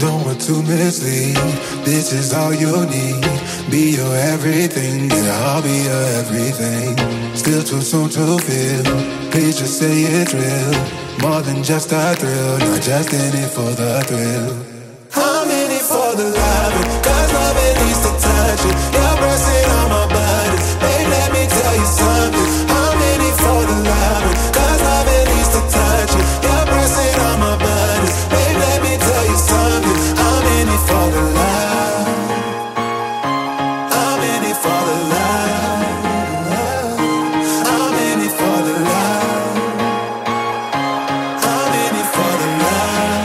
Don't want to mislead. This is all you need. Be your everything, yeah, I'll be your everything. Still too soon to feel. Please just say it's real. More than just a thrill, not just in it for the thrill. I'm in it for the love, cause love it needs to touch it. You're pressing on my buttons, babe, let me tell you something. I'm in it for the love, cause love it needs to touch it. You're pressing on my buttons, babe, let me tell you something. I'm in it for the love. I'm in it for the love. I'm in it for the love. I'm in it for the love.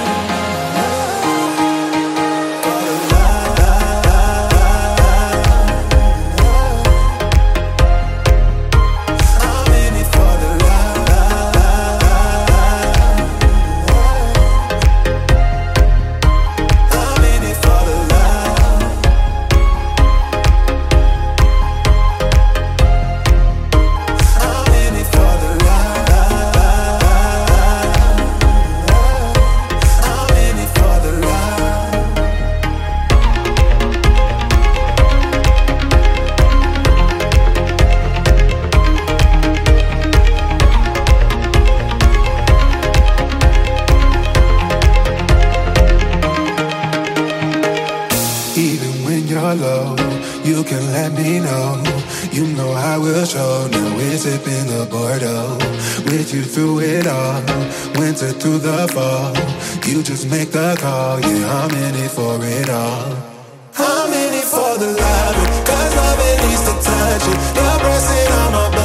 Even when you're low, you can let me know. You know I will show. Now we're sipping the Bordeaux. With you through it all, winter through the fall. You just make the call, yeah, I'm in it for it all. I'm in it for the love, cause love it needs to touch it. You're pressing on my